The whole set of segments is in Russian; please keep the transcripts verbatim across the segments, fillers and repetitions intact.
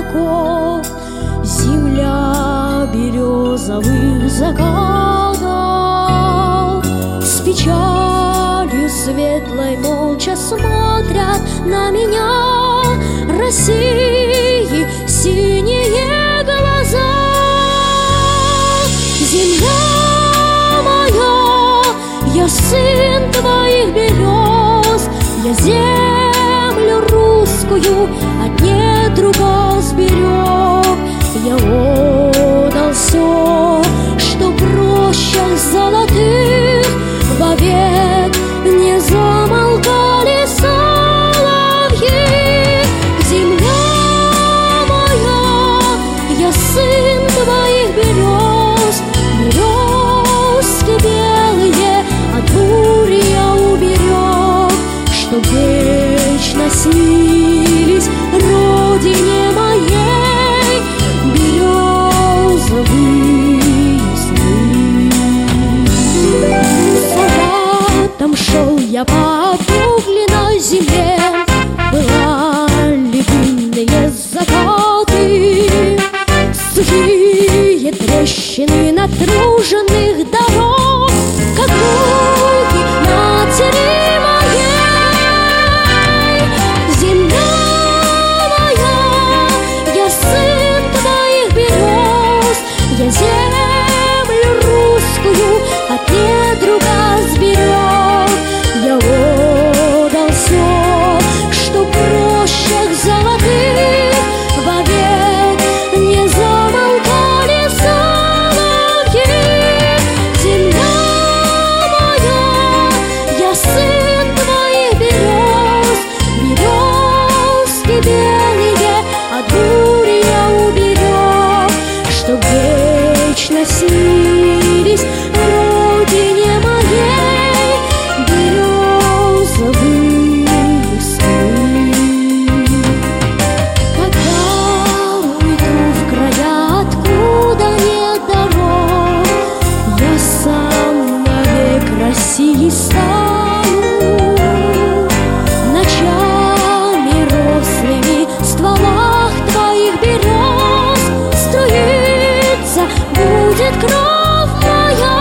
облаков, земля березовых закатов. С печалью светлой молча смотрят на меня России синие глаза. Земля моя, я сын твоих берез, я землю русскую от недруга сберег. Я отдал все, что в рощах золотых вовек не замолкали соловьи. Земля моя, я сын твоих берез, березки белые от бури я уберег, чтоб вечно снились родине моей березовые сны. Солдатом шел я по обугленной земле, пылали дымные закаты, сухие трещины натруженных дорог, как руки матери моей. Земля моя, я сын твоих берез, я землю русскую от недруга сберег. Я отдал все, что в рощах золотых вовек не замолкали соловьи. Земля моя, я сын твоих берез, березки белые от бури я уберег, чтоб вечно снились родине моей березовые сны. Когда уйду в края, откуда нет дорог, я сам навек России стану. Ночами рослыми в стволах твоих берез струиться будет кровь моя.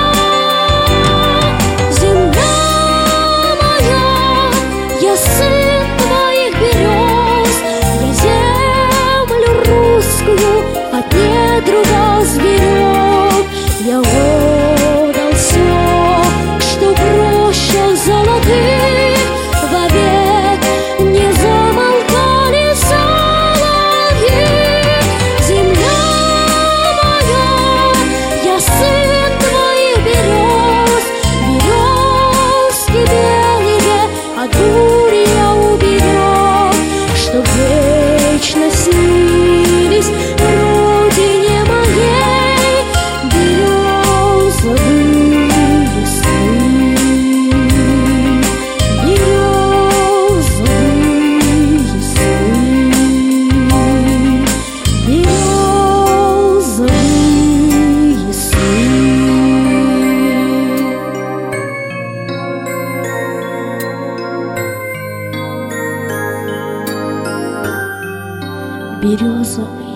Земля моя, я сын твоих берез, я землю русскую от недруга сберег. Я отдал все, что в рощах золотых вовек не замолкали соловьи. Земля моя, я сын твоих берез, березки белые от бури я уберег, чтоб вечно снились родине моей березовые сны. Березовые сны, березовые сны. Березовые